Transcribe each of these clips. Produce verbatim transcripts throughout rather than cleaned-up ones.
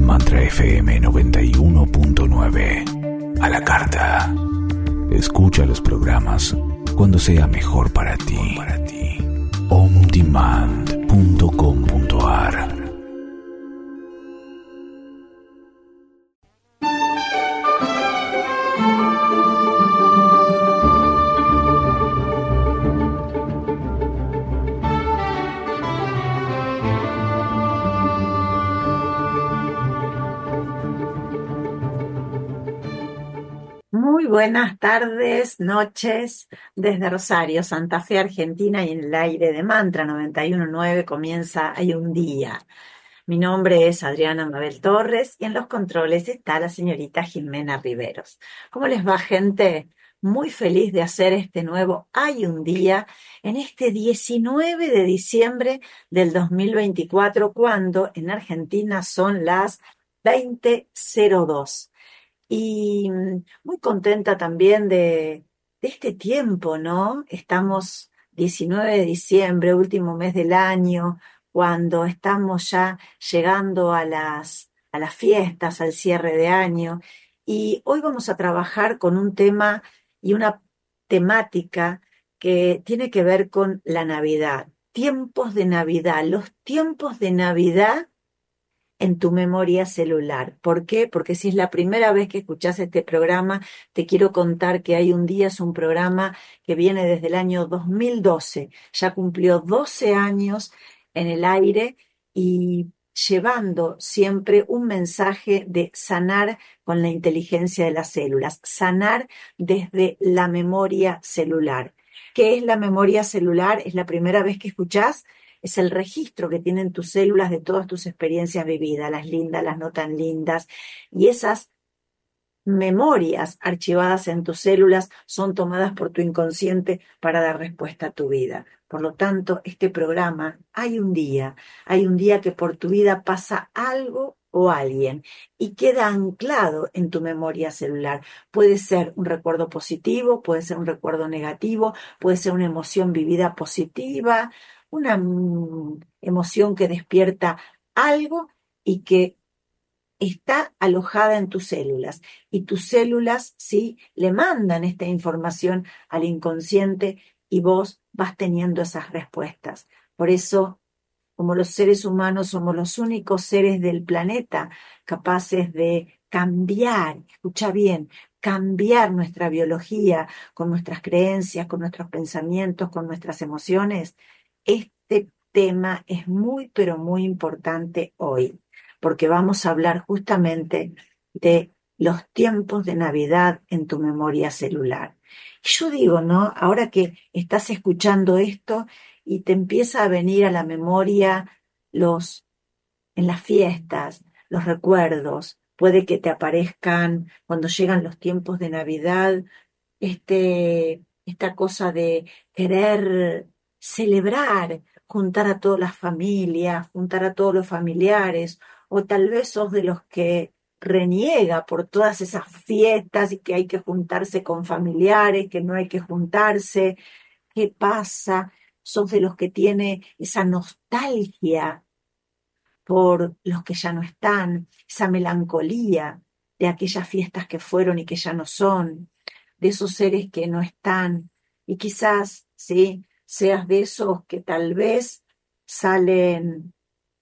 Mantra F M noventa y uno punto nueve. A la carta. Escucha los programas cuando sea mejor para ti. on demand punto com punto a r. Muy buenas tardes, noches, desde Rosario, Santa Fe, Argentina, y en el aire de Mantra noventa y uno punto nueve comienza Hay un día. Mi nombre es Adriana Mabel Torres y en los controles está la señorita Jimena Riveros. ¿Cómo les va, gente? Muy feliz de hacer este nuevo Hay un día en este diecinueve de diciembre del dos mil veinticuatro, cuando en Argentina son las veinte cero dos. Y mm, muy contenta también de, de este tiempo, ¿no? Estamos diecinueve de diciembre, último mes del año, cuando estamos ya llegando a las, a las fiestas, al cierre de año. Y hoy vamos a trabajar con un tema y una temática que tiene que ver con la Navidad. Tiempos de Navidad, los tiempos de Navidad en tu memoria celular. ¿Por qué? Porque si es la primera vez que escuchás este programa, te quiero contar que Hay un día es un programa que viene desde el año dos mil doce. Ya cumplió doce años en el aire y llevando siempre un mensaje de sanar con la inteligencia de las células, sanar desde la memoria celular. ¿Qué es la memoria celular? ¿Es la primera vez que escuchás? Es el registro que tienen tus células de todas tus experiencias vividas, las lindas, las no tan lindas, y esas memorias archivadas en tus células son tomadas por tu inconsciente para dar respuesta a tu vida. Por lo tanto, este programa, hay un día, hay un día que por tu vida pasa algo o alguien y queda anclado en tu memoria celular. Puede ser un recuerdo positivo, puede ser un recuerdo negativo, puede ser una emoción vivida positiva, una mm, emoción que despierta algo y que está alojada en tus células. Y tus células, sí, le mandan esta información al inconsciente y vos vas teniendo esas respuestas. Por eso, como los seres humanos somos los únicos seres del planeta capaces de cambiar, escucha bien, cambiar nuestra biología con nuestras creencias, con nuestros pensamientos, con nuestras emociones, este tema es muy, pero muy importante hoy, porque vamos a hablar justamente de los tiempos de Navidad en tu memoria celular. Y yo digo, ¿no? Ahora que estás escuchando esto y te empieza a venir a la memoria los, en las fiestas, los recuerdos, puede que te aparezcan cuando llegan los tiempos de Navidad, este, esta cosa de querer celebrar, juntar a todas las familias, juntar a todos los familiares, o tal vez sos de los que reniega por todas esas fiestas y que hay que juntarse con familiares, que no hay que juntarse. ¿Qué pasa? Sos de los que tiene esa nostalgia por los que ya no están, esa melancolía de aquellas fiestas que fueron y que ya no son, de esos seres que no están, y quizás, sí, seas de esos que tal vez salen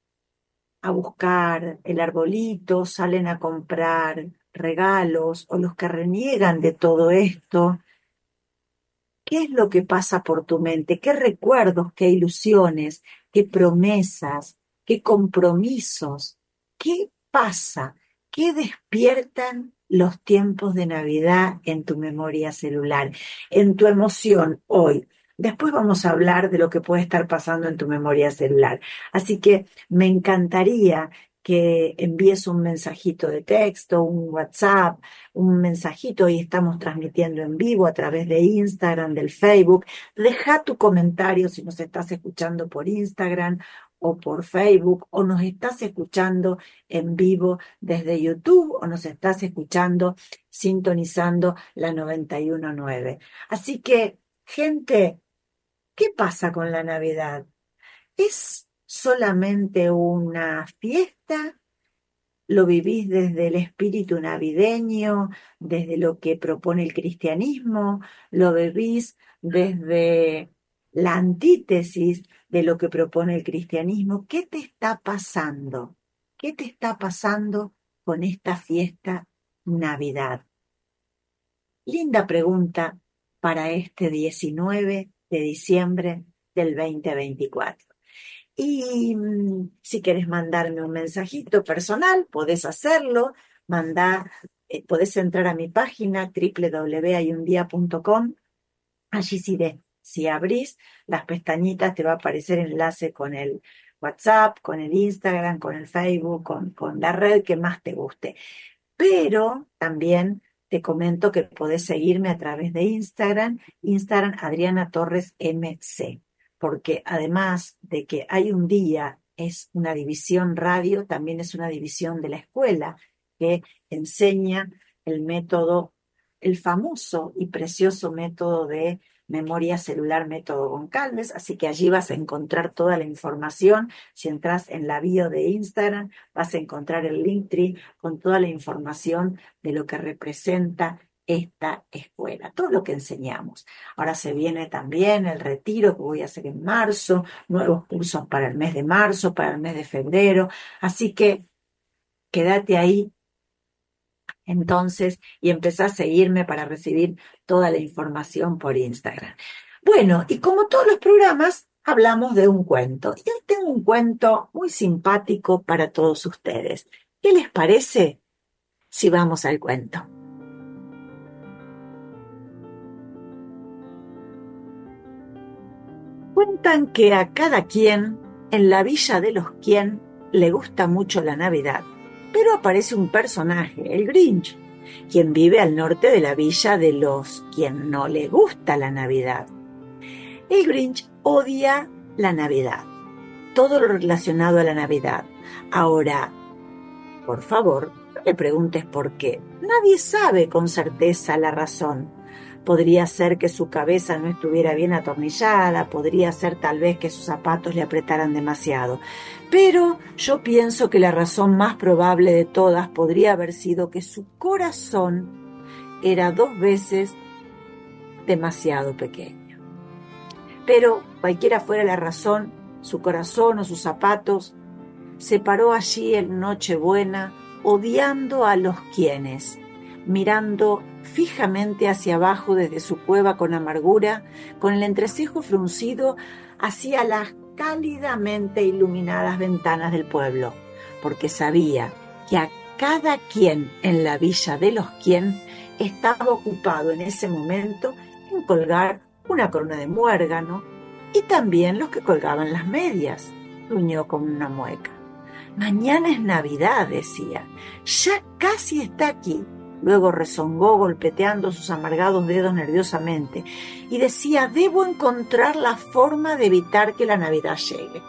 a buscar el arbolito, salen a comprar regalos, o los que reniegan de todo esto. ¿Qué es lo que pasa por tu mente? ¿Qué recuerdos, qué ilusiones, qué promesas, qué compromisos? ¿Qué pasa? ¿Qué despiertan los tiempos de Navidad en tu memoria celular, en tu emoción hoy? Después vamos a hablar de lo que puede estar pasando en tu memoria celular. Así que me encantaría que envíes un mensajito de texto, un WhatsApp, un mensajito, y estamos transmitiendo en vivo a través de Instagram, del Facebook. Deja tu comentario si nos estás escuchando por Instagram o por Facebook, o nos estás escuchando en vivo desde YouTube, o nos estás escuchando sintonizando la noventa y uno punto nueve. Así que, gente, ¿qué pasa con la Navidad? ¿Es solamente una fiesta? ¿Lo vivís desde el espíritu navideño, desde lo que propone el cristianismo? ¿Lo vivís desde la antítesis de lo que propone el cristianismo? ¿Qué te está pasando? ¿Qué te está pasando con esta fiesta Navidad? Linda pregunta para este diecinueve de diciembre del veinte veinticuatro. Y mm, si quieres mandarme un mensajito personal, podés hacerlo. Mandar, eh, podés entrar a mi página doble u doble u doble u punto hay un día punto com. Allí si, de, si abrís las pestañitas te va a aparecer enlace con el WhatsApp, con el Instagram, con el Facebook, con, con la red que más te guste. Pero también te comento que podés seguirme a través de Instagram, Instagram Adriana Torres M C, porque además de que hay un día, es una división radio, también es una división de la escuela que enseña el método, el famoso y precioso método de memoria celular, método Goncalves, así que allí vas a encontrar toda la información. Si entras en la bio de Instagram, vas a encontrar el Linktree con toda la información de lo que representa esta escuela, todo lo que enseñamos. Ahora se viene también el retiro que voy a hacer en marzo, nuevos cursos para el mes de marzo, para el mes de febrero, así que quédate ahí entonces y empezá a seguirme para recibir toda la información por Instagram. Bueno, y como todos los programas, hablamos de un cuento. Y hoy tengo un cuento muy simpático para todos ustedes. ¿Qué les parece si vamos al cuento? Cuentan que a cada quien, en la villa de los quien, le gusta mucho la Navidad. Pero aparece un personaje, el Grinch, quien vive al norte de la villa de los quien no le gusta la Navidad. El Grinch odia la Navidad, todo lo relacionado a la Navidad. Ahora, por favor, no le preguntes por qué. Nadie sabe con certeza la razón. Podría ser que su cabeza no estuviera bien atornillada, podría ser tal vez que sus zapatos le apretaran demasiado. Pero yo pienso que la razón más probable de todas podría haber sido que su corazón era dos veces demasiado pequeño. Pero cualquiera fuera la razón, su corazón o sus zapatos, se paró allí en Nochebuena odiando a los quienes, mirando fijamente hacia abajo desde su cueva con amargura, con el entrecejo fruncido hacia las cálidamente iluminadas ventanas del pueblo, porque sabía que a cada quien en la villa de los quien estaba ocupado en ese momento en colgar una corona de muérgano, y también los que colgaban las medias, gruñó con una mueca. Mañana es Navidad, decía, ya casi está aquí. Luego rezongó golpeteando sus amargados dedos nerviosamente y decía, debo encontrar la forma de evitar que la Navidad llegue.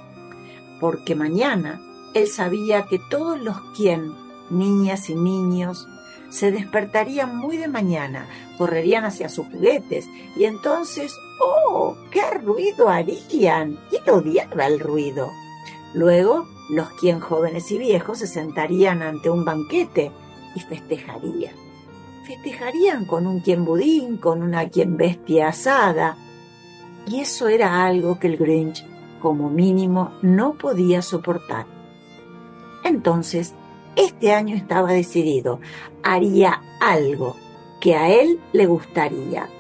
Porque mañana él sabía que todos los quien, niñas y niños, se despertarían muy de mañana, correrían hacia sus juguetes y entonces, ¡oh, qué ruido harían! Y él odiaba el ruido. Luego, los quien jóvenes y viejos se sentarían ante un banquete y festejarían. Festejarían con un quien budín, con una quien bestia asada. Y eso era algo que el Grinch, como mínimo, no podía soportar. Entonces, este año estaba decidido. Haría algo que a él le gustaría.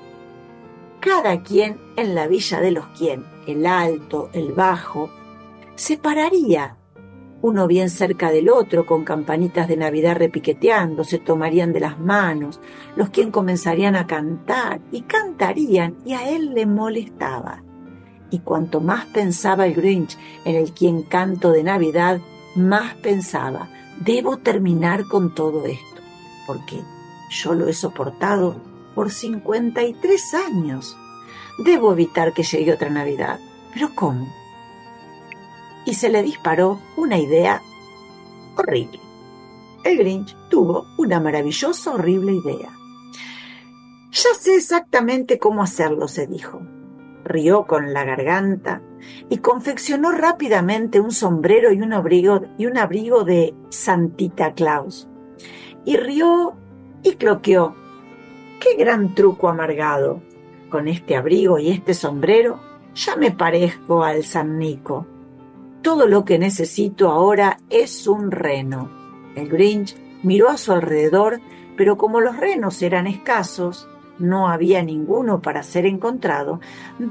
Cada quien en la villa de los quien, el alto, el bajo, se pararía uno bien cerca del otro, con campanitas de Navidad repiqueteando, se tomarían de las manos, los quien comenzarían a cantar, y cantarían, y a él le molestaba. Y cuanto más pensaba el Grinch en el quien canto de Navidad, más pensaba, debo terminar con todo esto, porque yo lo he soportado por cincuenta y tres años. Debo evitar que llegue otra Navidad. ¿Pero cómo? Y se le disparó una idea horrible. El Grinch tuvo una maravillosa, horrible idea. Ya sé exactamente cómo hacerlo, se dijo. rió con la garganta y confeccionó rápidamente un sombrero y un abrigo, y un abrigo de Santita Claus. Y rió y cloqueó. ¡Qué gran truco amargado! Con este abrigo y este sombrero ya me parezco al San Nico. Todo lo que necesito ahora es un reno. El Grinch miró a su alrededor, pero como los renos eran escasos, no había ninguno para ser encontrado,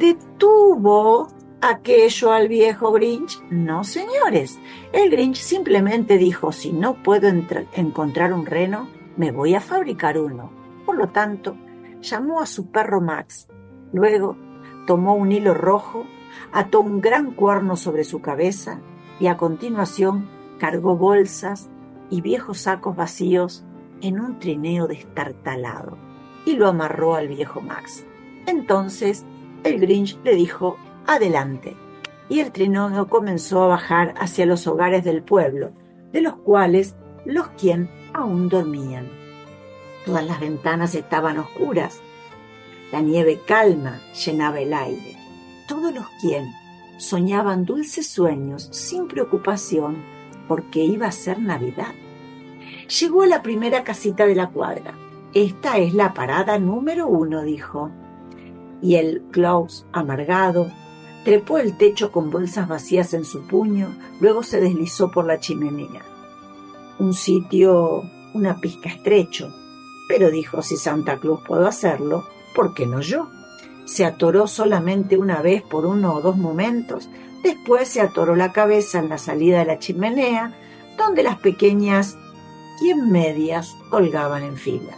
detuvo aquello al viejo Grinch. No, señores, el Grinch simplemente dijo: si no puedo encontrar un reno, me voy a fabricar uno. Por lo tanto, llamó a su perro Max. Luego tomó un hilo rojo, ató un gran cuerno sobre su cabeza y a continuación cargó bolsas y viejos sacos vacíos en un trineo destartalado y lo amarró al viejo Max. Entonces el Grinch le dijo: adelante, y el trineo comenzó a bajar hacia los hogares del pueblo, de los cuales los quien aún dormían. Todas las ventanas estaban oscuras. La nieve calma llenaba el aire. Todos los quien soñaban dulces sueños sin preocupación porque iba a ser Navidad. Llegó a la primera casita de la cuadra. Esta es la parada número uno, dijo. Y el Claus, amargado, trepó el techo con bolsas vacías en su puño, luego se deslizó por la chimenea. Un sitio, una pizca estrecho, pero dijo: si Santa Claus pudo hacerlo, ¿por qué no yo? Se atoró solamente una vez por uno o dos momentos, después se atoró la cabeza en la salida de la chimenea, donde las pequeñas y en medias colgaban en fila.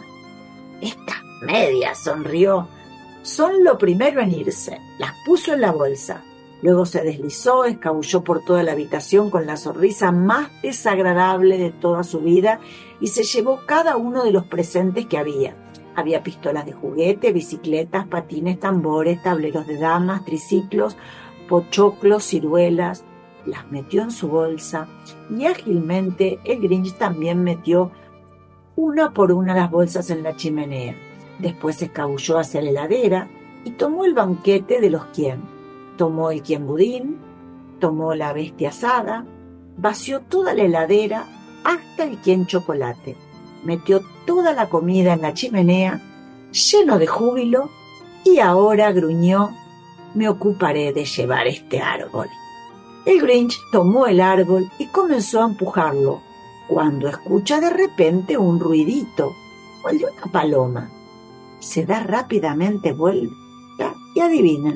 Estas medias, sonrió, son lo primero en irse. Las puso en la bolsa. Luego se deslizó, escabulló por toda la habitación con la sonrisa más desagradable de toda su vida y se llevó cada uno de los presentes que había. Había pistolas de juguete, bicicletas, patines, tambores, tableros de damas, triciclos, pochoclos, ciruelas. Las metió en su bolsa y ágilmente el Grinch también metió una por una las bolsas en la chimenea. Después se escabulló hacia la heladera y tomó el banquete de los quien. Tomó el quien budín, tomó la bestia asada, vació toda la heladera hasta el quien chocolate. Metió toda la comida en la chimenea, lleno de júbilo, y ahora gruñó: me ocuparé de llevar este árbol. El Grinch tomó el árbol y comenzó a empujarlo, cuando escucha de repente un ruidito, o el de una paloma. Se da rápidamente vuelta y adivinen,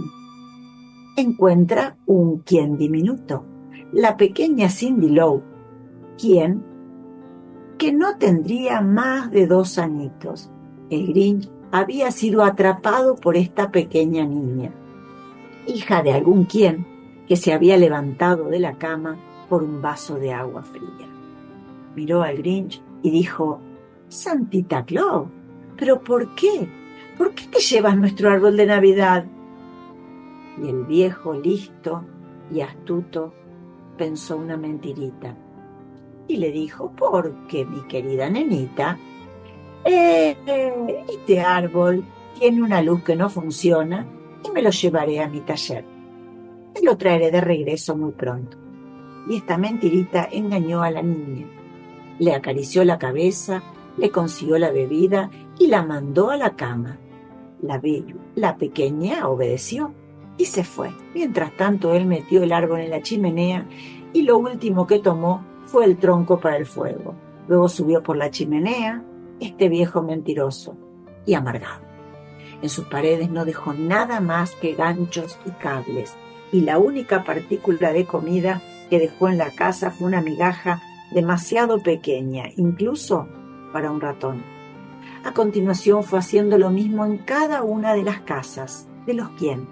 encuentra un quien diminuto, la pequeña Cindy Lou, quien que no tendría más de dos añitos. El Grinch había sido atrapado por esta pequeña niña, hija de algún quien que se había levantado de la cama por un vaso de agua fría. Miró al Grinch y dijo: Santita Claus, ¿pero por qué? ¿Por qué te llevas nuestro árbol de Navidad? Y el viejo, listo y astuto, pensó una mentirita y le dijo: porque, mi querida nenita, eh, eh, este árbol tiene una luz que no funciona y me lo llevaré a mi taller. Te lo traeré de regreso muy pronto. Y esta mentirita engañó a la niña. Le acarició la cabeza, le consiguió la bebida y la mandó a la cama. La, be- la pequeña obedeció y se fue. Mientras tanto, él metió el árbol en la chimenea y lo último que tomó fue el tronco para el fuego. Luego subió por la chimenea, este viejo mentiroso y amargado. En sus paredes no dejó nada más que ganchos y cables, y la única partícula de comida que dejó en la casa fue una migaja demasiado pequeña, incluso para un ratón. A continuación fue haciendo lo mismo en cada una de las casas, de los quien.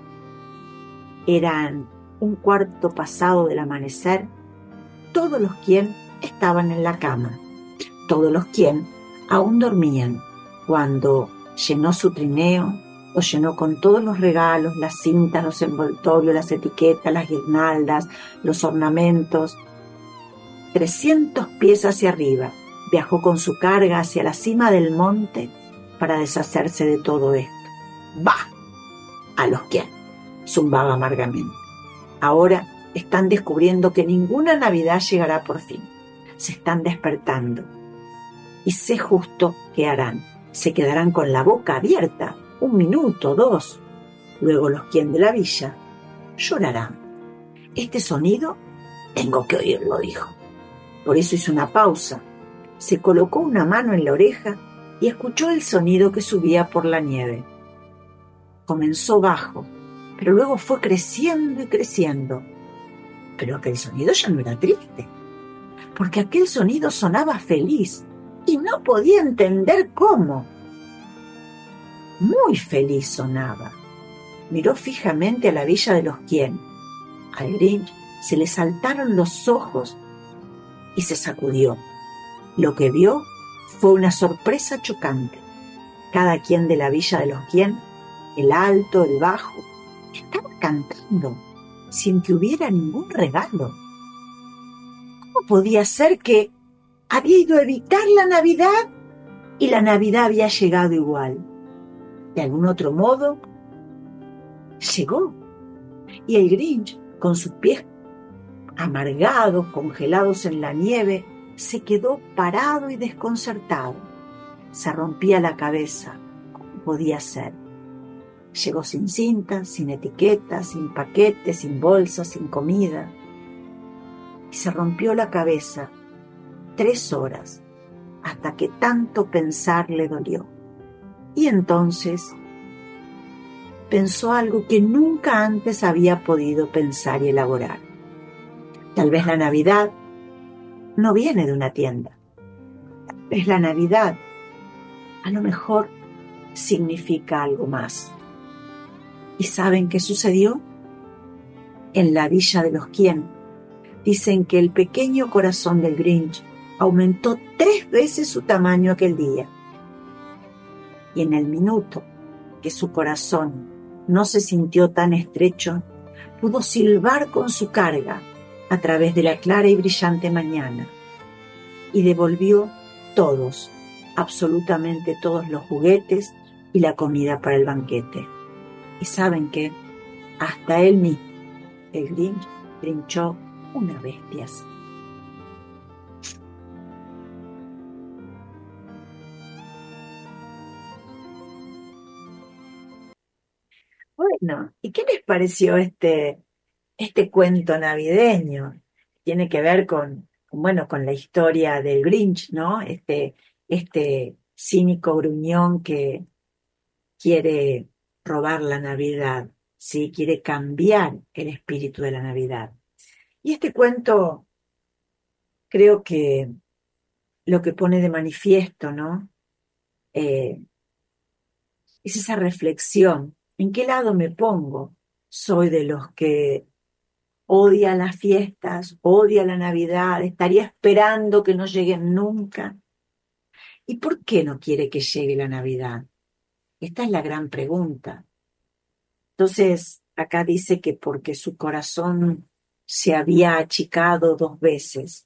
Eran un cuarto pasado del amanecer, todos los quien estaban en la cama, todos los quien aún dormían, cuando llenó su trineo, lo llenó con todos los regalos, las cintas, los envoltorios, las etiquetas, las guirnaldas, los ornamentos. Trescientos pies hacia arriba, viajó con su carga hacia la cima del monte para deshacerse de todo esto. ¡Bah! A los quien. zumbaba amargamente. Ahora están descubriendo que ninguna Navidad llegará por fin. Se están despertando. Y sé justo qué harán. Se quedarán con la boca abierta, un minuto, dos. Luego los quien de la villa llorarán. Este sonido tengo que oírlo, dijo. Por eso hizo una pausa. Se colocó una mano en la oreja y escuchó el sonido que subía por la nieve. Comenzó bajo, pero luego fue creciendo y creciendo. Pero aquel sonido ya no era triste, porque aquel sonido sonaba feliz y no podía entender cómo. Muy feliz sonaba. Miró fijamente a la villa de los Quien. Al Grinch se le saltaron los ojos y se sacudió. Lo que vio fue una sorpresa chocante. Cada quien de la villa de los Quien, el alto, el bajo, estaba cantando sin que hubiera ningún regalo. ¿Cómo podía ser que había ido a evitar la Navidad y la Navidad había llegado igual? De algún otro modo, llegó. Y el Grinch, con sus pies amargados, congelados en la nieve, se quedó parado y desconcertado. Se rompía la cabeza. ¿Cómo podía ser? Llegó sin cinta, sin etiquetas, sin paquetes, sin bolsas, sin comida. Y se rompió la cabeza tres horas, hasta que tanto pensar le dolió. Y entonces pensó algo que nunca antes había podido pensar y elaborar. Tal vez la Navidad no viene de una tienda. Tal vez la Navidad, a lo mejor, significa algo más. ¿Y saben qué sucedió? En la villa de los Quien, dicen que el pequeño corazón del Grinch aumentó tres veces su tamaño aquel día. Y en el minuto que su corazón no se sintió tan estrecho, pudo silbar con su carga a través de la clara y brillante mañana, y devolvió todos, absolutamente todos los juguetes y la comida para el banquete. ¿Y saben qué? Hasta él mismo, el Grinch, trinchó una bestia así. Bueno, ¿y qué les pareció este, este cuento navideño? Tiene que ver con, con, bueno, con la historia del Grinch, ¿no? Este, este cínico gruñón que quiere robar la Navidad, ¿sí? Quiere cambiar el espíritu de la Navidad. Y este cuento creo que lo que pone de manifiesto, ¿no? Eh, es esa reflexión. ¿En qué lado me pongo? ¿Soy de los que odia las fiestas, odia la Navidad, estaría esperando que no lleguen nunca? ¿Y por qué no quiere que llegue la Navidad? Esta es la gran pregunta. Entonces, acá dice que porque su corazón se había achicado dos veces.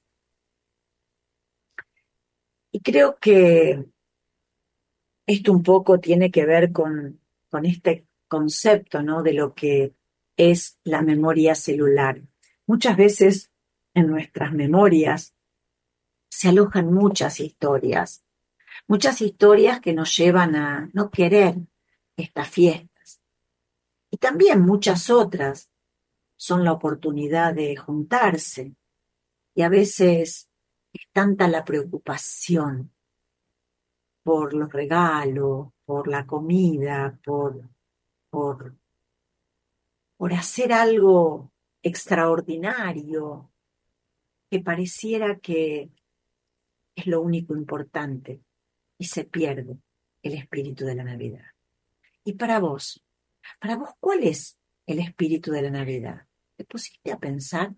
Y creo que esto un poco tiene que ver con, con este concepto, ¿no? De lo que es la memoria celular. Muchas veces en nuestras memorias se alojan muchas historias, muchas historias que nos llevan a no querer estas fiestas. Y también muchas otras son la oportunidad de juntarse. Y a veces es tanta la preocupación por los regalos, por la comida, por, por, por hacer algo extraordinario, que pareciera que es lo único importante y se pierde el espíritu de la Navidad. Y para vos, para vos, ¿cuál es el espíritu de la Navidad? ¿Te pusiste a pensar?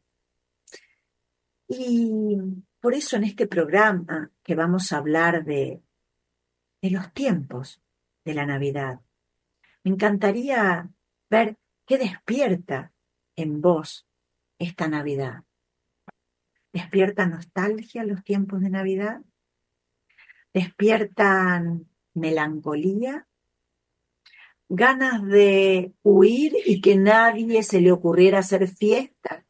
Y por eso en este programa que vamos a hablar de, de los tiempos de la Navidad, me encantaría ver qué despierta en vos esta Navidad. ¿Despierta nostalgia los tiempos de Navidad? ¿Despiertan melancolía? ganas de huir y que nadie se le ocurriera hacer fiesta,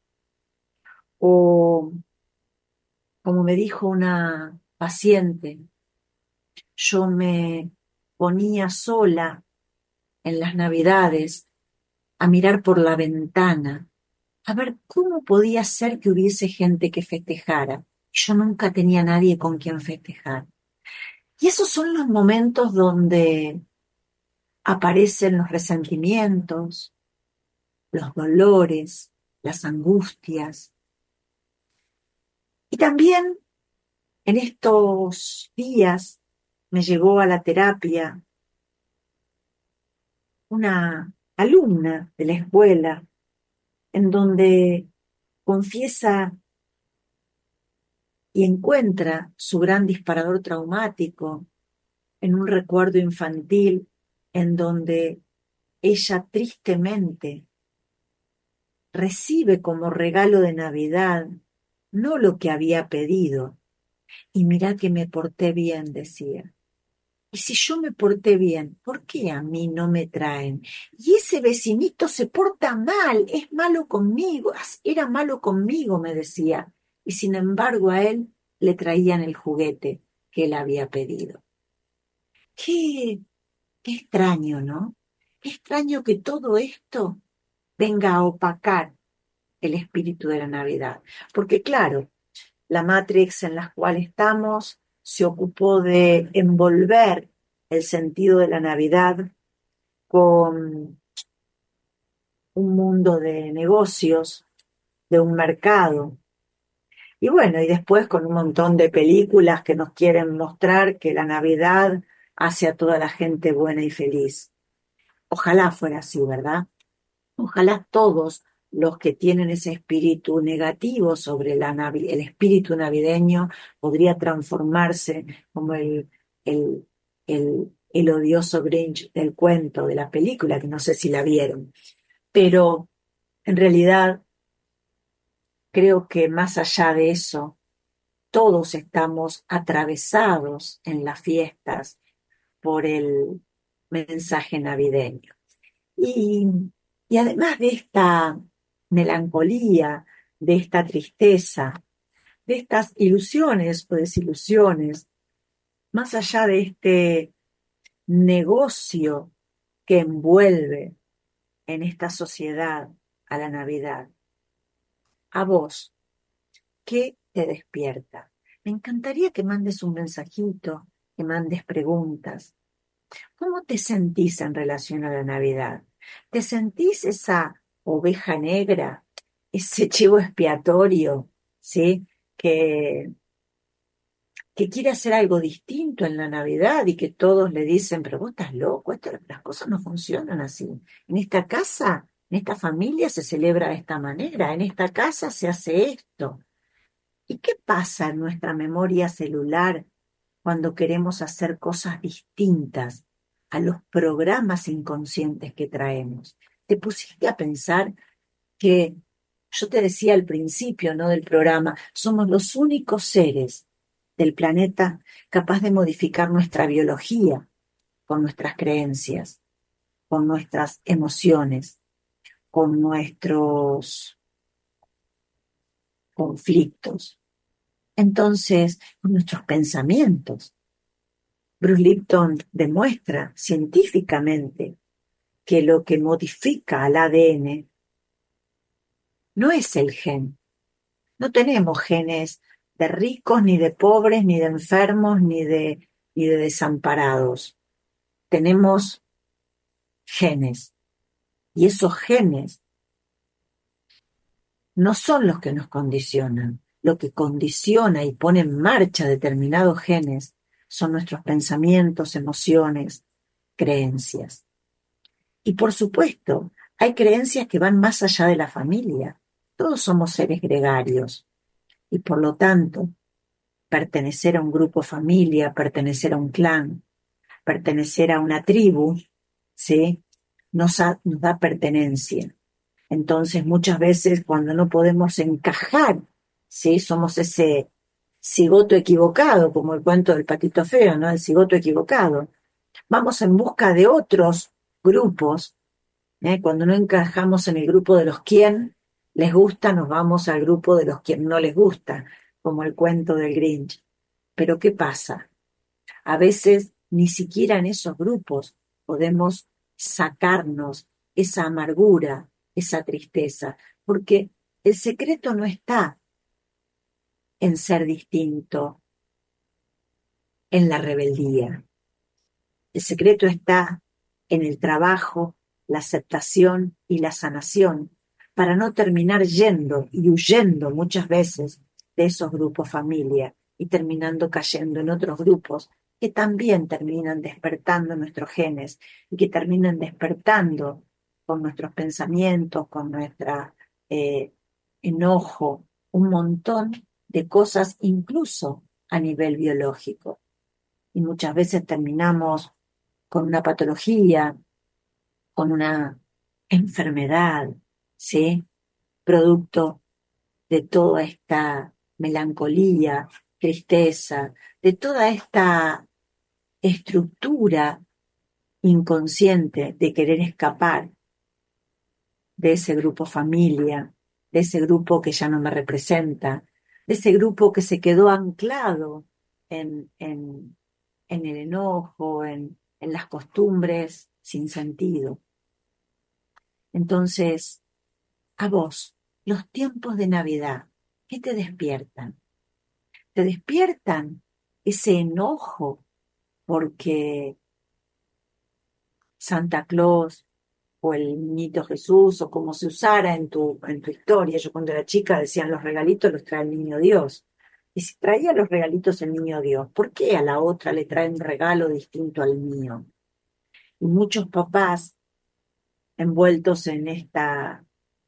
o como me dijo una paciente, yo me ponía sola en las Navidades a mirar por la ventana, a ver cómo podía ser que hubiese gente que festejara. Yo nunca tenía nadie con quien festejar. Y esos son los momentos donde aparecen los resentimientos, los dolores, las angustias. Y también en estos días me llegó a la terapia una alumna de la escuela en donde confiesa y encuentra su gran disparador traumático en un recuerdo infantil en donde ella tristemente recibe como regalo de Navidad no lo que había pedido. Y mirá que me porté bien, decía. Y si yo me porté bien, ¿por qué a mí no me traen? Y ese vecinito se porta mal, es malo conmigo, era malo conmigo, me decía. Y sin embargo a él le traían el juguete que él había pedido. Qué, qué extraño, ¿no? Qué extraño que todo esto venga a opacar el espíritu de la Navidad. Porque claro, la Matrix en la cual estamos se ocupó de envolver el sentido de la Navidad con un mundo de negocios, de un mercado. Y bueno, y después con un montón de películas que nos quieren mostrar que la Navidad hace a toda la gente buena y feliz. Ojalá fuera así, ¿verdad? Ojalá todos los que tienen ese espíritu negativo sobre la navi- el espíritu navideño podría transformarse como el, el, el, el odioso Grinch del cuento, de la película, que no sé si la vieron. Pero en realidad creo que más allá de eso, todos estamos atravesados en las fiestas por el mensaje navideño. Y, y además de esta melancolía, de esta tristeza, de estas ilusiones o desilusiones, más allá de este negocio que envuelve en esta sociedad a la Navidad, a vos, ¿qué te despierta? Me encantaría que mandes un mensajito, que mandes preguntas. ¿Cómo te sentís en relación a la Navidad? ¿Te sentís esa oveja negra, ese chivo expiatorio, ¿sí? Que, que quiere hacer algo distinto en la Navidad y que todos le dicen, pero vos estás loco, esto- las cosas no funcionan así. En esta casa, en esta familia se celebra de esta manera, en esta casa se hace esto. ¿Y qué pasa en nuestra memoria celular cuando queremos hacer cosas distintas a los programas inconscientes que traemos? ¿Te pusiste a pensar que yo te decía al principio, ¿no?, del programa, somos los únicos seres del planeta capaz de modificar nuestra biología con nuestras creencias, con nuestras emociones, con nuestros conflictos? Entonces, con nuestros pensamientos. Bruce Lipton demuestra científicamente que lo que modifica al A D N no es el gen. No tenemos genes de ricos, ni de pobres, ni de enfermos, ni de, ni de desamparados. Tenemos genes. Y esos genes no son los que nos condicionan. Lo que condiciona y pone en marcha determinados genes son nuestros pensamientos, emociones, creencias. Y por supuesto, hay creencias que van más allá de la familia. Todos somos seres gregarios y por lo tanto, pertenecer a un grupo familia, pertenecer a un clan, pertenecer a una tribu, ¿sí?, nos, ha- nos da pertenencia. Entonces, muchas veces cuando no podemos encajar, ¿sí?, somos ese cigoto equivocado, como el cuento del patito feo, ¿no?, el cigoto equivocado. Vamos en busca de otros grupos, ¿eh? Cuando no encajamos en el grupo de los quien les gusta, nos vamos al grupo de los quien no les gusta, como el cuento del Grinch. Pero ¿qué pasa? A veces ni siquiera en esos grupos podemos sacarnos esa amargura, esa tristeza, porque el secreto no está en ser distinto, en la rebeldía. El secreto está en el trabajo, la aceptación y la sanación, para no terminar yendo y huyendo muchas veces de esos grupos familia y terminando cayendo en otros grupos que también terminan despertando nuestros genes y que terminan despertando con nuestros pensamientos, con nuestro eh, enojo, un montón de cosas incluso a nivel biológico. Y muchas veces terminamos con una patología, con una enfermedad, ¿sí? Producto de toda esta melancolía, tristeza, de toda esta estructura inconsciente de querer escapar de ese grupo familia, de ese grupo que ya no me representa, de ese grupo que se quedó anclado en, en, en el enojo, en, en las costumbres sin sentido. Entonces, a vos, los tiempos de Navidad, ¿qué te despiertan? Te despiertan ese enojo porque Santa Claus o el niñito Jesús o como se usara en tu, en tu historia. Yo cuando era chica decían los regalitos los trae el niño Dios. Y si traía los regalitos el niño Dios, ¿por qué a la otra le trae un regalo distinto al mío? Y muchos papás envueltos en esta,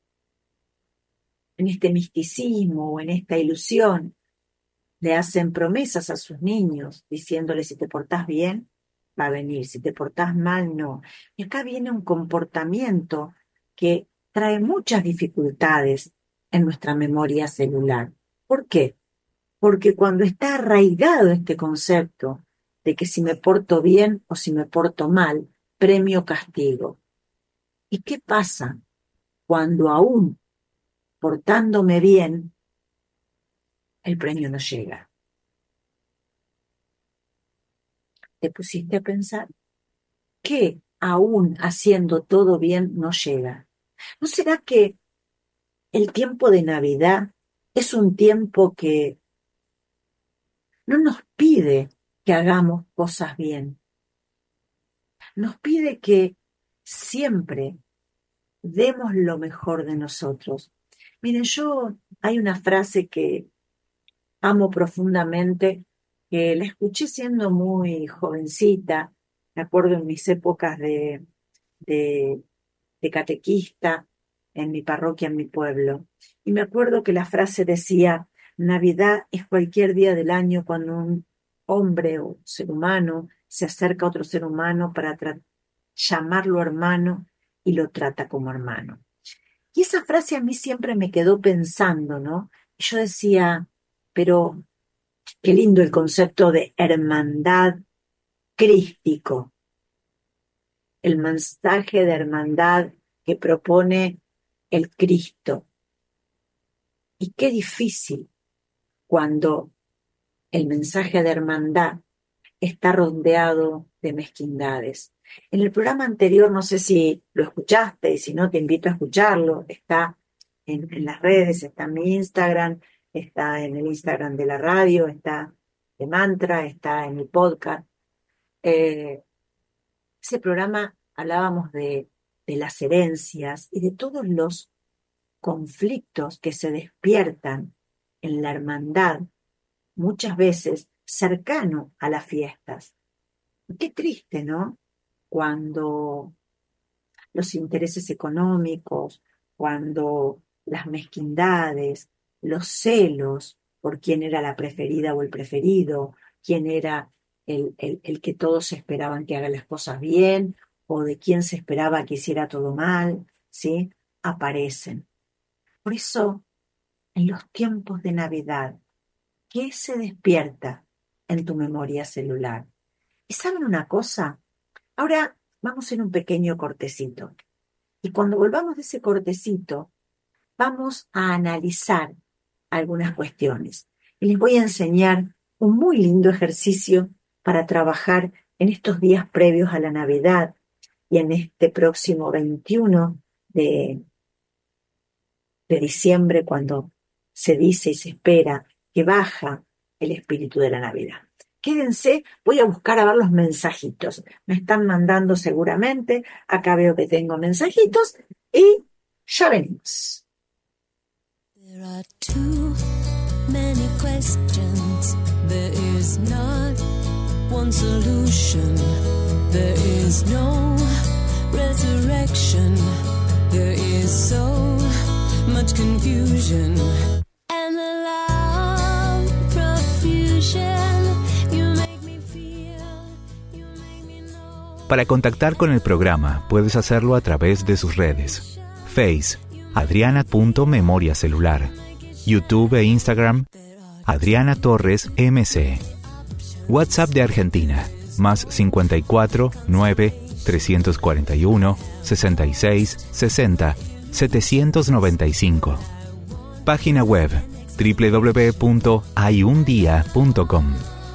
en este misticismo o en esta ilusión, le hacen promesas a sus niños, diciéndoles si te portás bien, va a venir, si te portás mal, no. Y acá viene un comportamiento que trae muchas dificultades en nuestra memoria celular. ¿Por qué? Porque cuando está arraigado este concepto de que si me porto bien o si me porto mal, premio castigo. ¿Y qué pasa cuando aún portándome bien, el premio no llega? ¿Te pusiste a pensar? ¿Qué aún haciendo todo bien no llega? ¿No será que el tiempo de Navidad es un tiempo que no nos pide que hagamos cosas bien? Nos pide que siempre demos lo mejor de nosotros. Miren, yo hay una frase que amo profundamente, que la escuché siendo muy jovencita, me acuerdo en mis épocas de, de, de catequista, en mi parroquia, en mi pueblo. Y me acuerdo que la frase decía, Navidad es cualquier día del año cuando un hombre o ser humano se acerca a otro ser humano para tra- llamarlo hermano y lo trata como hermano. Y esa frase a mí siempre me quedó pensando, ¿no? Y yo decía, pero qué lindo el concepto de hermandad crístico, el mensaje de hermandad que propone el Cristo. Y qué difícil cuando el mensaje de hermandad está rodeado de mezquindades. En el programa anterior, no sé si lo escuchaste, y si no, te invito a escucharlo. Está en, en las redes, está en mi Instagram, está en el Instagram de la radio, está de Mantra, está en mi podcast. Eh, ese programa hablábamos de, de las herencias y de todos los conflictos que se despiertan en la hermandad, muchas veces cercano a las fiestas. Qué triste, ¿no? Cuando los intereses económicos, cuando las mezquindades, los celos por quién era la preferida o el preferido, quién era el, el, el que todos esperaban que haga las cosas bien o de quién se esperaba que hiciera todo mal, ¿sí? Aparecen. Por eso, en los tiempos de Navidad, ¿qué se despierta en tu memoria celular? ¿Y saben una cosa? Ahora, vamos a hacer un pequeño cortecito. Y cuando volvamos de ese cortecito, vamos a analizar algunas cuestiones. Y les voy a enseñar un muy lindo ejercicio para trabajar en estos días previos a la Navidad y en este próximo veintiuno de, de diciembre, cuando se dice y se espera que baja el espíritu de la Navidad. Quédense, voy a buscar a ver los mensajitos. Me están mandando seguramente, acá veo que tengo mensajitos y ya venimos. There are too many questions. There is not one solution. There is no resurrection. There is so much confusion. And the love profusion. You make me feel, you make me know. Para contactar con el programa puedes hacerlo a través de sus redes. Face, Adriana.memoria celular. YouTube e Instagram, Adriana Torres M C. WhatsApp de Argentina, más cincuenta y cuatro, nueve, trescientos cuarenta y uno, sesenta y seis, sesenta, setecientos noventa y cinco. Página web, doble u doble u doble u punto hay un día punto com.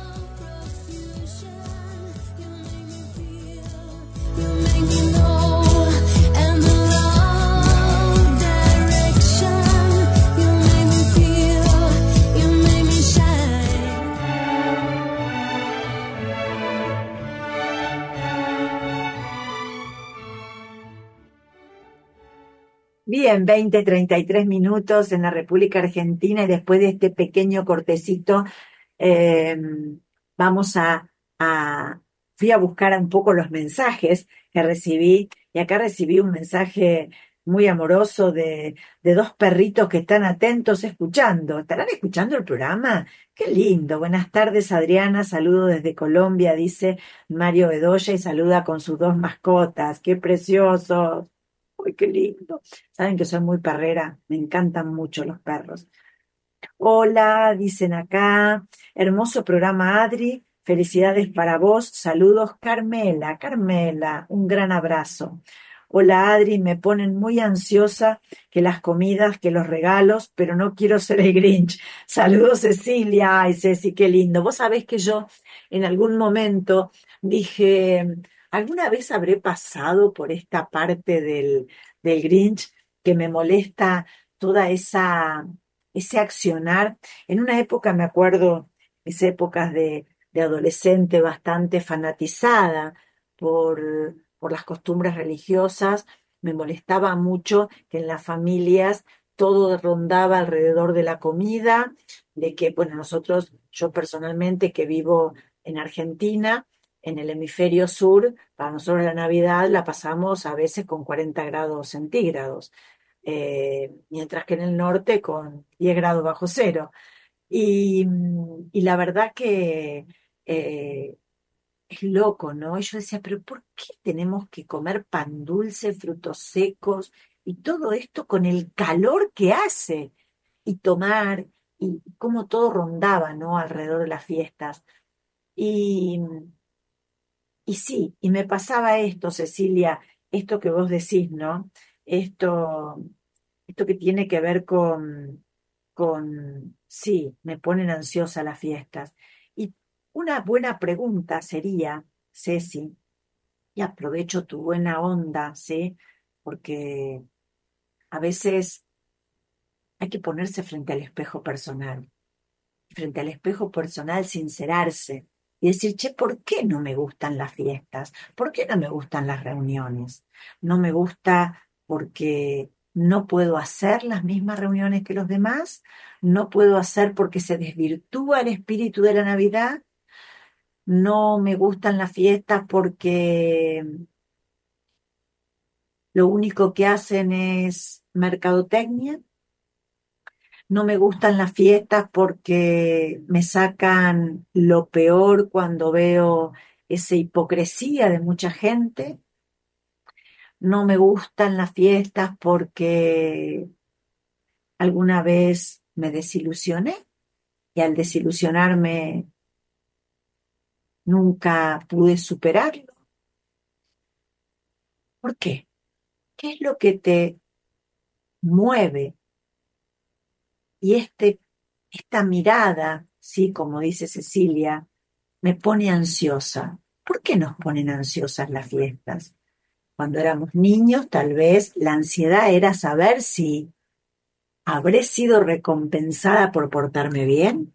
Bien, veinte, treinta y tres minutos en la República Argentina y después de este pequeño cortecito eh, vamos a, a, fui a buscar un poco los mensajes que recibí y acá recibí un mensaje muy amoroso de, de dos perritos que están atentos escuchando. ¿Estarán escuchando el programa? ¡Qué lindo! Buenas tardes, Adriana. Saludo desde Colombia, dice Mario Bedoya y saluda con sus dos mascotas. ¡Qué preciosos! ¡Uy, qué lindo! Saben que soy muy perrera, me encantan mucho los perros. Hola, dicen acá, hermoso programa Adri, felicidades para vos, saludos Carmela, Carmela, un gran abrazo. Hola Adri, me ponen muy ansiosa que las comidas, que los regalos, pero no quiero ser el Grinch. Saludos Cecilia, ay Ceci, qué lindo. Vos sabés que yo en algún momento dije, ¿alguna vez habré pasado por esta parte del, del Grinch que me molesta toda esa, ese accionar? En una época, me acuerdo, mis épocas de, de adolescente bastante fanatizada por, por las costumbres religiosas, me molestaba mucho que en las familias todo rondaba alrededor de la comida, de que, bueno, nosotros, yo personalmente que vivo en Argentina, en el hemisferio sur, para nosotros la Navidad la pasamos a veces con cuarenta grados centígrados, eh, mientras que en el norte con diez grados bajo cero. Y, y la verdad que eh, es loco, ¿no? Y yo decía, pero ¿por qué tenemos que comer pan dulce, frutos secos y todo esto con el calor que hace? Y tomar, y cómo todo rondaba, ¿no? Alrededor de las fiestas. Y Y sí, y me pasaba esto, Cecilia, esto que vos decís, ¿no? Esto, esto que tiene que ver con, con, sí, me ponen ansiosa las fiestas. Y una buena pregunta sería, Ceci, y aprovecho tu buena onda, ¿sí? Porque a veces hay que ponerse frente al espejo personal. Frente al espejo personal, sincerarse y decir, che, ¿por qué no me gustan las fiestas? ¿Por qué no me gustan las reuniones? No me gusta porque no puedo hacer las mismas reuniones que los demás, no puedo hacer porque se desvirtúa el espíritu de la Navidad, no me gustan las fiestas porque lo único que hacen es mercadotecnia. No me gustan las fiestas porque me sacan lo peor cuando veo esa hipocresía de mucha gente. No me gustan las fiestas porque alguna vez me desilusioné y al desilusionarme nunca pude superarlo. ¿Por qué? ¿Qué es lo que te mueve? Y este, esta mirada, sí, como dice Cecilia, me pone ansiosa. ¿Por qué nos ponen ansiosas las fiestas? Cuando éramos niños, tal vez la ansiedad era saber si habré sido recompensada por portarme bien.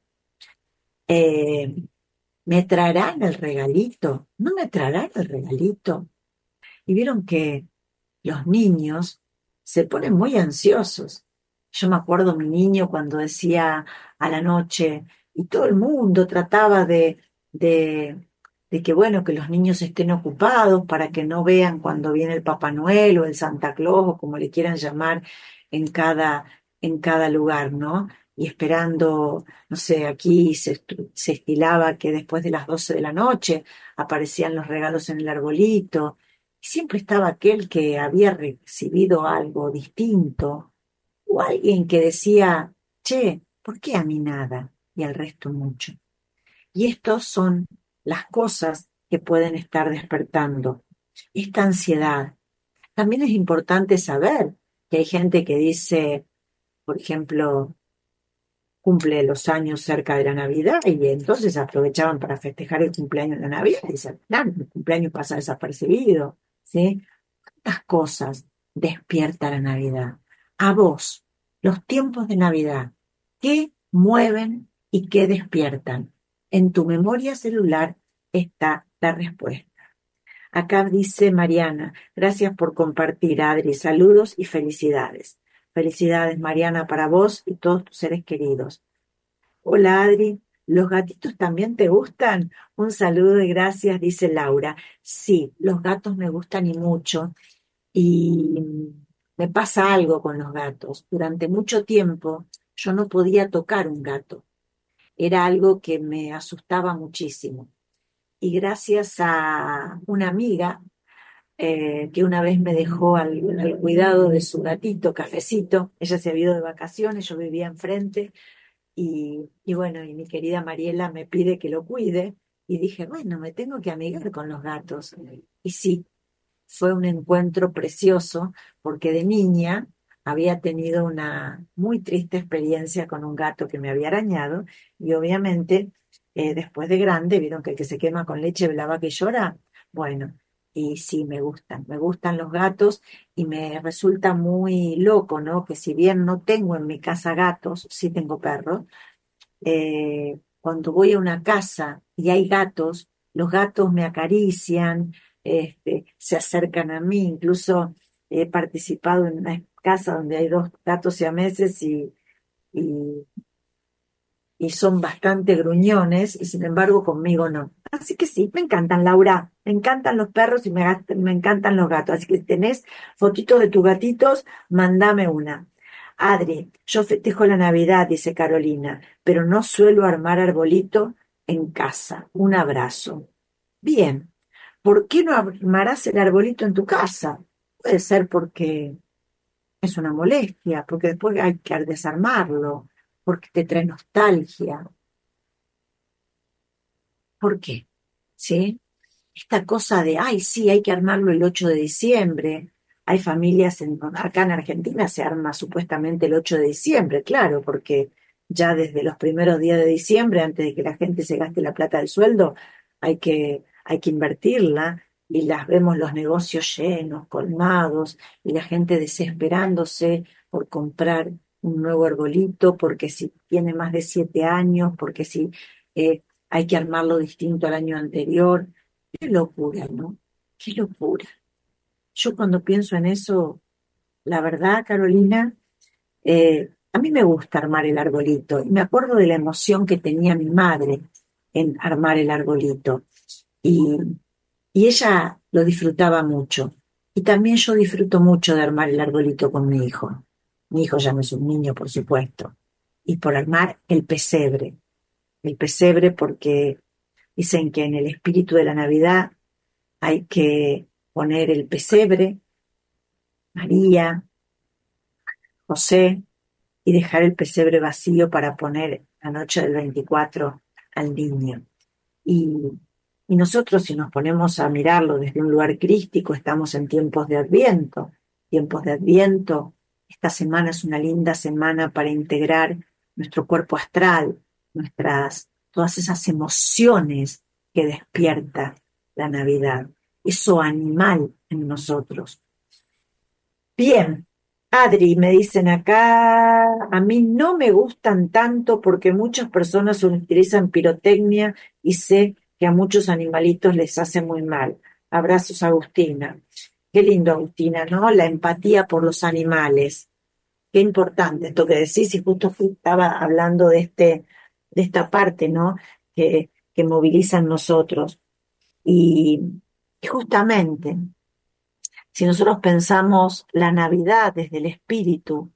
Eh, ¿Me traerán el regalito? ¿No me traerán el regalito? Y vieron que los niños se ponen muy ansiosos. Yo me acuerdo mi niño cuando decía a la noche, y todo el mundo trataba de, de, de que, bueno, que los niños estén ocupados para que no vean cuando viene el Papá Noel o el Santa Claus o como le quieran llamar en cada, en cada lugar, ¿no? Y esperando, no sé, aquí se, estu- se estilaba que después de las doce de la noche aparecían los regalos en el arbolito. Siempre estaba aquel que había recibido algo distinto o alguien que decía, che, ¿por qué a mí nada y al resto mucho? Y estos son las cosas que pueden estar despertando esta ansiedad. También es importante saber que hay gente que dice, por ejemplo, cumple los años cerca de la Navidad y entonces aprovechaban para festejar el cumpleaños de la Navidad y dicen, claro, el cumpleaños pasa desapercibido, ¿sí? ¿Cuántas cosas despierta la Navidad? A vos, los tiempos de Navidad, ¿qué mueven y qué despiertan? En tu memoria celular está la respuesta. Acá dice Mariana, gracias por compartir, Adri, saludos y felicidades. Felicidades, Mariana, para vos y todos tus seres queridos. Hola, Adri, ¿los gatitos también te gustan? Un saludo y gracias, dice Laura. Sí, los gatos me gustan y mucho. Y me pasa algo con los gatos. Durante mucho tiempo yo no podía tocar un gato. Era algo que me asustaba muchísimo. Y gracias a una amiga eh, que una vez me dejó al, al cuidado de su gatito, Cafecito, ella se había ido de vacaciones, yo vivía enfrente y, y bueno, y mi querida Mariela me pide que lo cuide y dije, bueno, me tengo que amigar con los gatos. Y sí, fue un encuentro precioso porque de niña había tenido una muy triste experiencia con un gato que me había arañado y obviamente eh, después de grande, vieron que el que se quema con leche ve la vaca y llora. Bueno, y sí, me gustan, me gustan los gatos y me resulta muy loco, ¿no? Que si bien no tengo en mi casa gatos, sí tengo perros, eh, cuando voy a una casa y hay gatos, los gatos me acarician, este, se acercan a mí, incluso he participado en una casa donde hay dos gatos siameses y, y, y son bastante gruñones y sin embargo conmigo no. Así que sí, me encantan, Laura, me encantan los perros y me, gat- me encantan los gatos. Así que si tenés fotitos de tus gatitos, mándame una. Adri, yo festejo la Navidad, dice Carolina, pero no suelo armar arbolito en casa. Un abrazo. Bien, ¿por qué no armarás el arbolito en tu casa? Puede ser porque es una molestia, porque después hay que desarmarlo, porque te trae nostalgia. ¿Por qué? ¿Sí? Esta cosa de, ay, sí, hay que armarlo el ocho de diciembre. Hay familias, en, acá en Argentina se arma supuestamente el ocho de diciembre, claro, porque ya desde los primeros días de diciembre, antes de que la gente se gaste la plata del sueldo, hay que, hay que invertirla y las vemos los negocios llenos, colmados, y la gente desesperándose por comprar un nuevo arbolito, porque si tiene más de siete años, porque si eh, hay que armarlo distinto al año anterior. Qué locura, ¿no? Qué locura. Yo cuando pienso en eso, la verdad, Carolina, eh, a mí me gusta armar el arbolito y me acuerdo de la emoción que tenía mi madre en armar el arbolito y, y ella lo disfrutaba mucho. Y también yo disfruto mucho de armar el arbolito con mi hijo. Mi hijo ya no es un niño, por supuesto. Y por armar el pesebre. El pesebre porque dicen que en el espíritu de la Navidad hay que poner el pesebre, María, José, y dejar el pesebre vacío para poner la noche del veinticuatro al niño. Y, Y nosotros, si nos ponemos a mirarlo desde un lugar crístico, estamos en tiempos de Adviento. Tiempos de Adviento, esta semana es una linda semana para integrar nuestro cuerpo astral, nuestras, todas esas emociones que despierta la Navidad, eso animal en nosotros. Bien, Adri, me dicen acá, a mí no me gustan tanto porque muchas personas utilizan pirotecnia y sé que a muchos animalitos les hace muy mal. Abrazos, Agustina. Qué lindo, Agustina, ¿no? La empatía por los animales. Qué importante esto que decís, y justo estaba hablando de este, de esta parte, ¿no? Que, que moviliza en nosotros. Y, y justamente, si nosotros pensamos la Navidad desde el espíritu,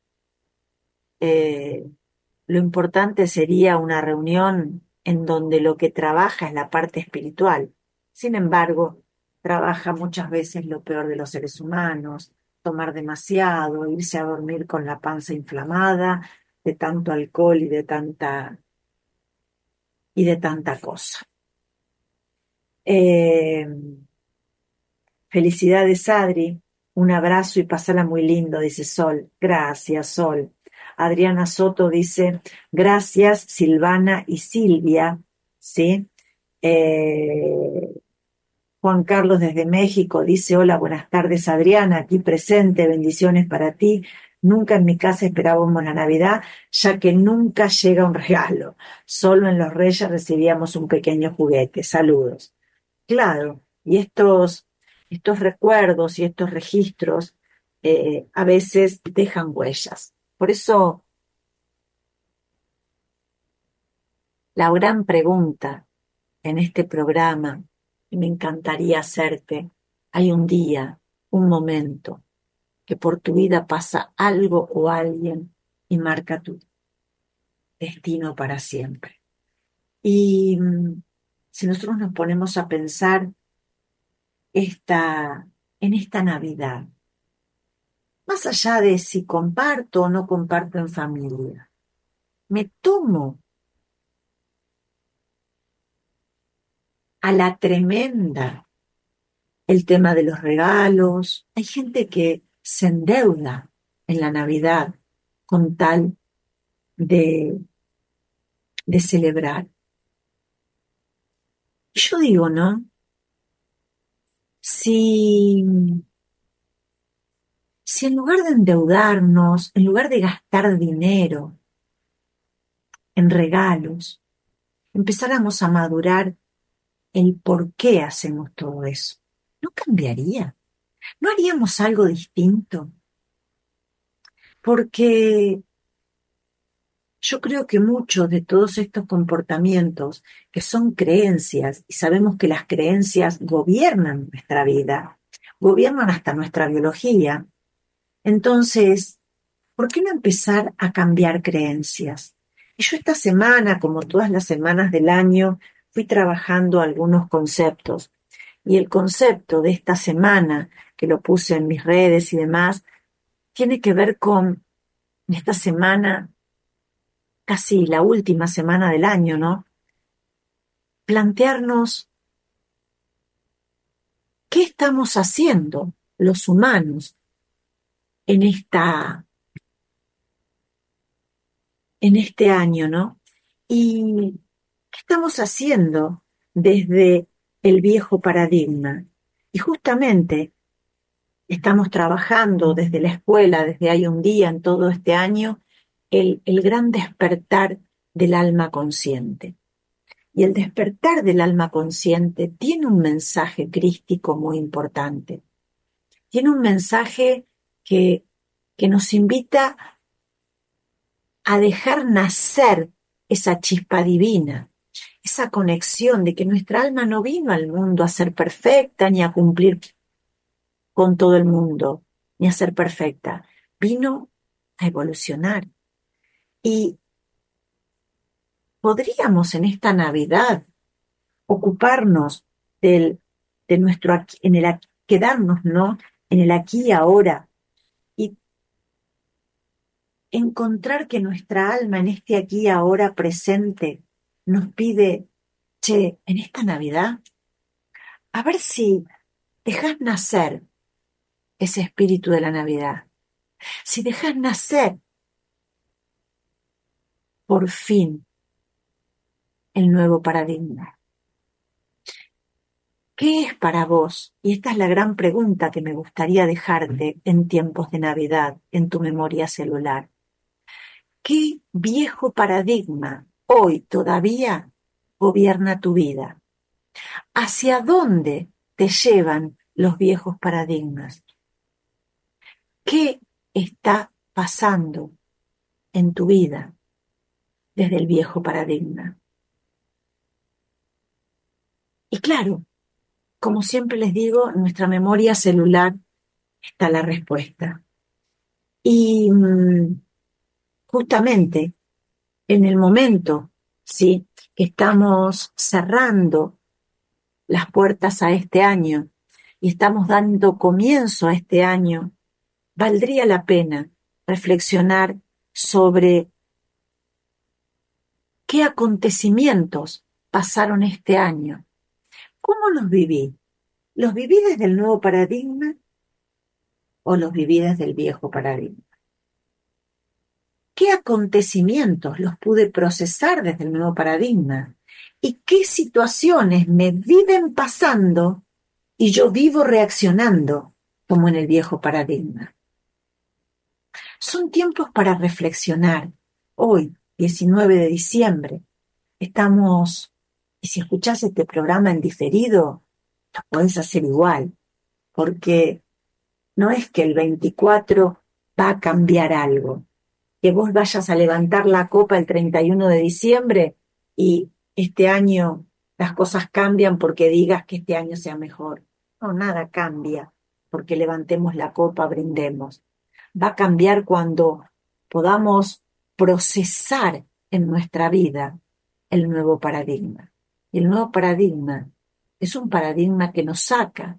eh, lo importante sería una reunión en donde lo que trabaja es la parte espiritual. Sin embargo, trabaja muchas veces lo peor de los seres humanos, tomar demasiado, irse a dormir con la panza inflamada, de tanto alcohol y de tanta, y de tanta cosa. Eh, Felicidades, Adri. Un abrazo y pasala muy lindo, dice Sol. Gracias, Sol. Adriana Soto dice, gracias, Silvana y Silvia, ¿sí? Eh, Juan Carlos desde México dice, hola, buenas tardes, Adriana, aquí presente, bendiciones para ti. Nunca en mi casa esperábamos la Navidad, ya que nunca llega un regalo. Solo en los Reyes recibíamos un pequeño juguete. Saludos. Claro, y estos, estos recuerdos y estos registros eh, a veces dejan huellas. Por eso, la gran pregunta en este programa, y me encantaría hacerte, hay un día, un momento, que por tu vida pasa algo o alguien y marca tu destino para siempre. Y mm, si nosotros nos ponemos a pensar esta, en esta Navidad, más allá de si comparto o no comparto en familia, me tomo a la tremenda el tema de los regalos. Hay gente que se endeuda en la Navidad con tal de, de celebrar. Y yo digo, ¿no? Si, si en lugar de endeudarnos, en lugar de gastar dinero en regalos, empezáramos a madurar el por qué hacemos todo eso, ¿no cambiaría? ¿No haríamos algo distinto? Porque yo creo que muchos de todos estos comportamientos que son creencias, y sabemos que las creencias gobiernan nuestra vida, gobiernan hasta nuestra biología, entonces, ¿por qué no empezar a cambiar creencias? Y yo esta semana, como todas las semanas del año, fui trabajando algunos conceptos. Y el concepto de esta semana, que lo puse en mis redes y demás, tiene que ver con esta semana, casi la última semana del año, ¿no? Plantearnos qué estamos haciendo los humanos en esta, en este año, ¿no? Y qué estamos haciendo desde el viejo paradigma. Y justamente estamos trabajando desde la escuela, desde hay un día en todo este año, el, el gran despertar del alma consciente. Y el despertar del alma consciente tiene un mensaje crístico muy importante. Tiene un mensaje que, que nos invita a dejar nacer esa chispa divina, esa conexión de que nuestra alma no vino al mundo a ser perfecta ni a cumplir con todo el mundo, ni a ser perfecta. Vino a evolucionar. Y podríamos en esta Navidad ocuparnos del, de nuestro aquí, en el aquí, quedarnos, ¿no? En el aquí y ahora, y encontrar que nuestra alma en este aquí y ahora presente nos pide Che, en esta Navidad, a ver si dejas nacer ese espíritu de la Navidad. Si dejas nacer, por fin, el nuevo paradigma. ¿Qué es para vos? Y esta es la gran pregunta que me gustaría dejarte en tiempos de Navidad, en tu memoria celular. ¿Qué viejo paradigma hoy todavía gobierna tu vida? ¿Hacia dónde te llevan los viejos paradigmas? ¿Qué está pasando en tu vida desde el viejo paradigma? Y claro, como siempre les digo, en nuestra memoria celular está la respuesta. Y mmm, justamente en el momento, ¿sí?, que estamos cerrando las puertas a este año y estamos dando comienzo a este año, valdría la pena reflexionar sobre qué acontecimientos pasaron este año. ¿Cómo los viví? ¿Los viví desde el nuevo paradigma o los viví desde el viejo paradigma? ¿Qué acontecimientos los pude procesar desde el nuevo paradigma? ¿Y qué situaciones me viven pasando y yo vivo reaccionando como en el viejo paradigma? Son tiempos para reflexionar. Hoy, diecinueve de diciembre, estamos, y si escuchás este programa en diferido, lo podés hacer igual, porque no es que el veinticuatro va a cambiar algo, que vos vayas a levantar la copa el treinta y uno de diciembre y este año las cosas cambian porque digas que este año sea mejor. No, nada cambia porque levantemos la copa, brindemos. Va a cambiar cuando podamos procesar en nuestra vida el nuevo paradigma. Y el nuevo paradigma es un paradigma que nos saca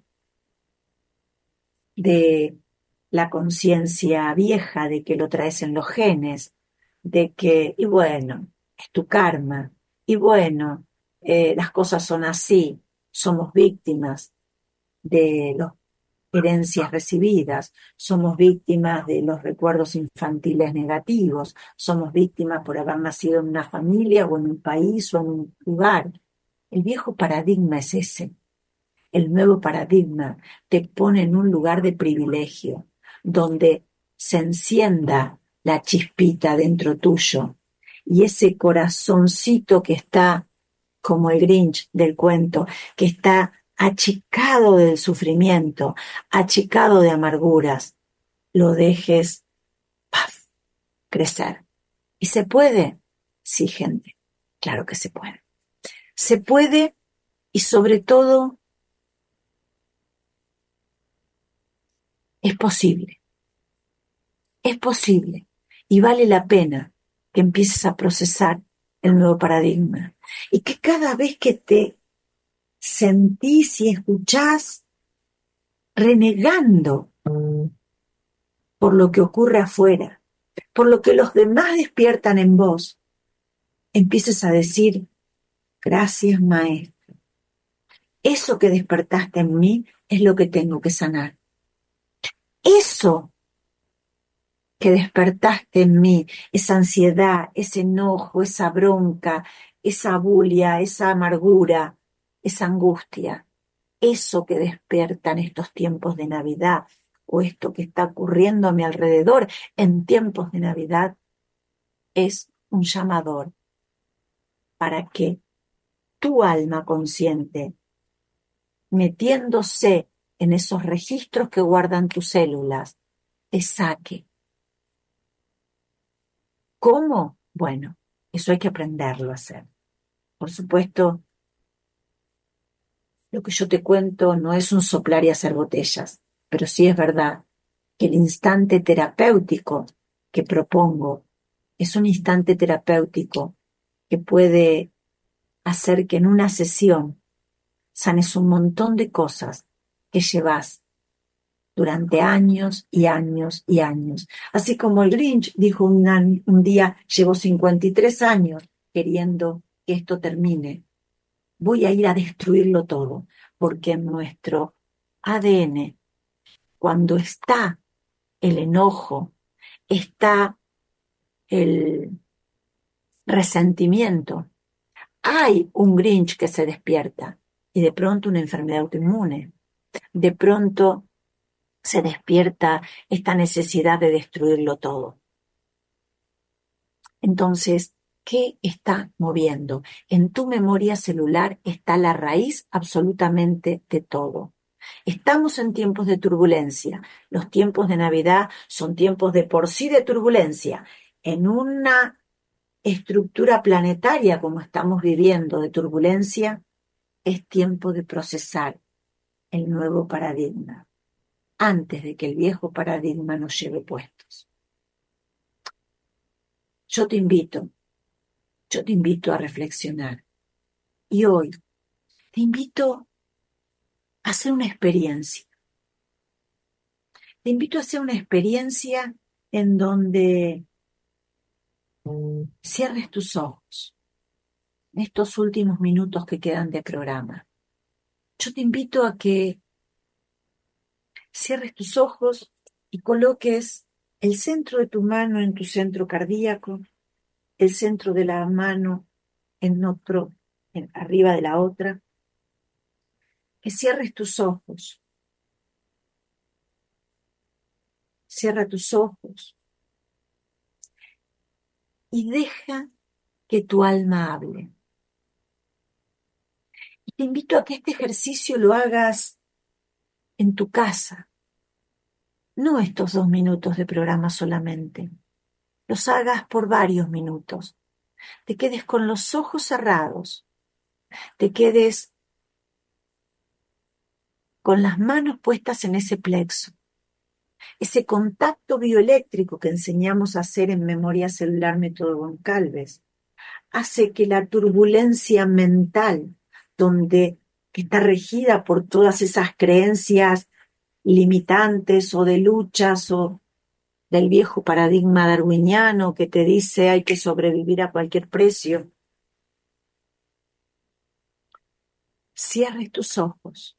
de la conciencia vieja, de que lo traes en los genes, de que, y bueno, es tu karma, y bueno, eh, las cosas son así, somos víctimas de las herencias recibidas, somos víctimas de los recuerdos infantiles negativos, somos víctimas por haber nacido en una familia o en un país o en un lugar. El viejo paradigma es ese. El nuevo paradigma te pone en un lugar de privilegio, donde se encienda la chispita dentro tuyo y ese corazoncito que está como el Grinch del cuento, que está achicado del sufrimiento, achicado de amarguras, lo dejes ¡paf!, crecer. ¿Y se puede? Sí, gente, claro que se puede. Se puede, y sobre todo es posible. Es posible y vale la pena que empieces a procesar el nuevo paradigma y que cada vez que te sentís y escuchás renegando por lo que ocurre afuera, por lo que los demás despiertan en vos, empieces a decir: gracias, maestro. Eso que despertaste en mí es lo que tengo que sanar. Eso que despertaste en mí, esa ansiedad, ese enojo, esa bronca, esa bulia, esa amargura, esa angustia, eso que despierta en estos tiempos de Navidad o esto que está ocurriendo a mi alrededor en tiempos de Navidad, es un llamador para que tu alma consciente, metiéndose en esos registros que guardan tus células, te saque. ¿Cómo? Bueno, eso hay que aprenderlo a hacer. Por supuesto, lo que yo te cuento no es un soplar y hacer botellas, pero sí es verdad que el instante terapéutico que propongo es un instante terapéutico que puede hacer que en una sesión sanes un montón de cosas que llevas durante años y años y años. Así como el Grinch dijo un, un día, llevo cincuenta y tres años queriendo que esto termine. voy a ir a destruirlo todo, porque en nuestro A D N, cuando está el enojo, está el resentimiento, hay un Grinch que se despierta y de pronto una enfermedad autoinmune, de pronto se despierta esta necesidad de destruirlo todo. Entonces, ¿qué está moviendo? En tu memoria celular está la raíz absolutamente de todo. Estamos en tiempos de turbulencia. Los tiempos de Navidad son tiempos de por sí de turbulencia. En una estructura planetaria como estamos viviendo de turbulencia, es tiempo de procesar el nuevo paradigma antes de que el viejo paradigma nos lleve puestos. Yo te invito, yo te invito a reflexionar. Y hoy te invito a hacer una experiencia. Te invito a hacer una experiencia en donde cierres tus ojos en estos últimos minutos que quedan de programa. Yo te invito a que cierres tus ojos y coloques el centro de tu mano en tu centro cardíaco, el centro de la mano en otro, en, arriba de la otra. Que cierres tus ojos. Cierra tus ojos y deja que tu alma hable. Y te invito a que este ejercicio lo hagas en tu casa. No estos dos minutos de programa solamente. Los hagas por varios minutos. Te quedes con los ojos cerrados. Te quedes con las manos puestas en ese plexo. Ese contacto bioeléctrico que enseñamos a hacer en Memoria Celular Método Goncalves hace que la turbulencia mental, donde que está regida por todas esas creencias limitantes o de luchas o del viejo paradigma darwiniano que te dice hay que sobrevivir a cualquier precio, cierres tus ojos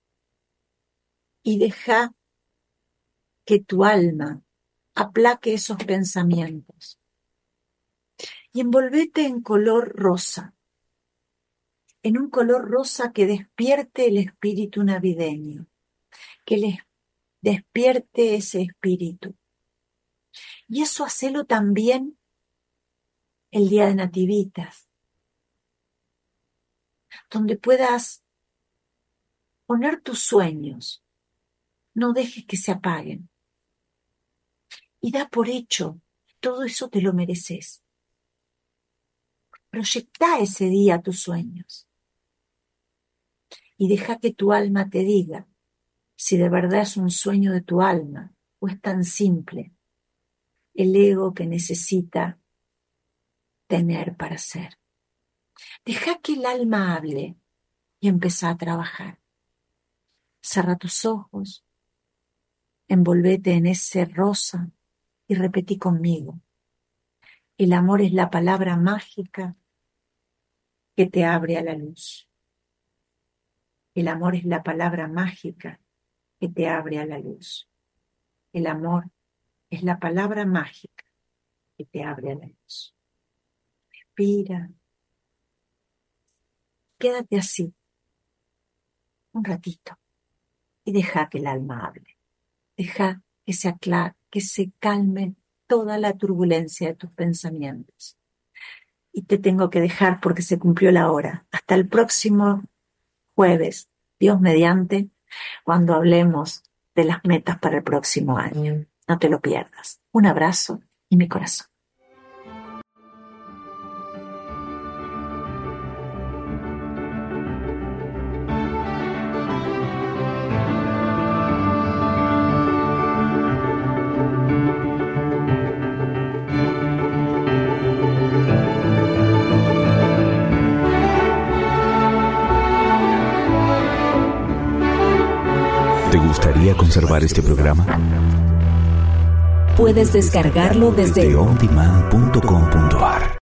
y deja que tu alma aplaque esos pensamientos y envolvete en color rosa, en un color rosa que despierte el espíritu navideño, que les despierte ese espíritu. Y eso hacelo también el día de Nativitas, donde puedas poner tus sueños, no dejes que se apaguen. Y da por hecho, todo eso te lo mereces. Proyectá ese día tus sueños y deja que tu alma te diga si de verdad es un sueño de tu alma o es tan simple el ego que necesita tener para ser. Deja que el alma hable y empezá a trabajar. Cerra tus ojos, envolvete en ese rosa y repetí conmigo. El amor es la palabra mágica que te abre a la luz. El amor es la palabra mágica que te abre a la luz. El amor es la palabra mágica que te abre a la luz. Respira. Quédate así un ratito y deja que el alma hable. Deja que se aclare, que se calme toda la turbulencia de tus pensamientos. Y te tengo que dejar porque se cumplió la hora. Hasta el próximo jueves, Dios mediante, cuando hablemos de las metas para el próximo año. No te lo pierdas. Un abrazo y mi corazón. ¿Te gustaría conservar este programa? Puedes descargarlo desde desde on demand punto com punto a r